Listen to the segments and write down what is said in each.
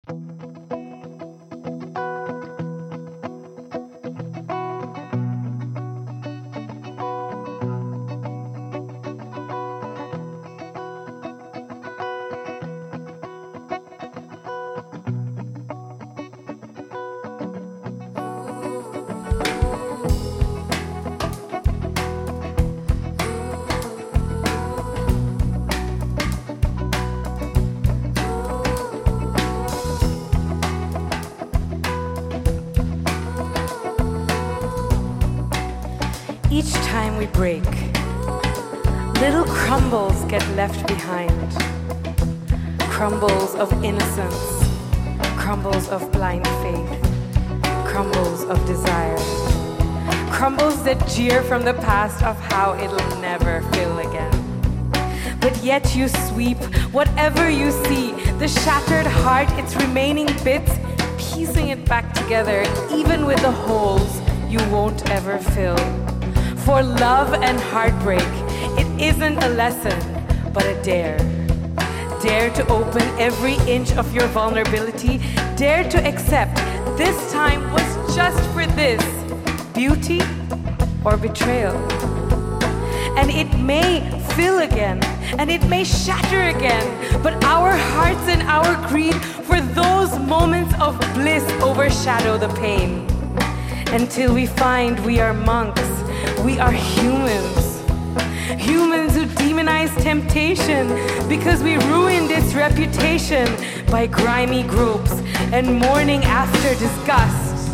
Each time we break, little crumbles get left behind. Crumbles of innocence, crumbles of blind faith, crumbles of desire. Crumbles that jeer from the past of how it'll never feel again. But yet you sweep whatever you see, the shattered heart, its remaining bits, piecing it back together, even with the holes you won't ever fill. For love and heartbreak, it isn't a lesson, but a dare. Dare to open every inch of your vulnerability. Dare to accept this time was just for this, beauty or betrayal. And it may fill again, and it may shatter again, but our hearts and our greed for those moments of bliss overshadow the pain. Until we find we are monks, we are humans. Humans who demonize temptation because we ruined its reputation by grimy gropes and mourning after disgust.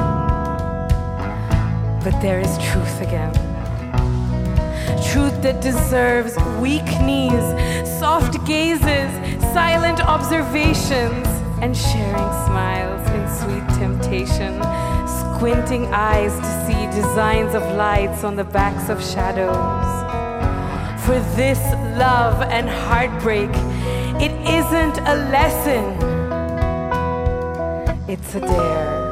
But there is truth again. Truth that deserves weak knees, soft gazes, silent observations, and sharing smiles in sweet temptation. Squinting eyes to see designs of lights on the backs of shadows. For this love and heartbreak, it isn't a lesson, it's a dare.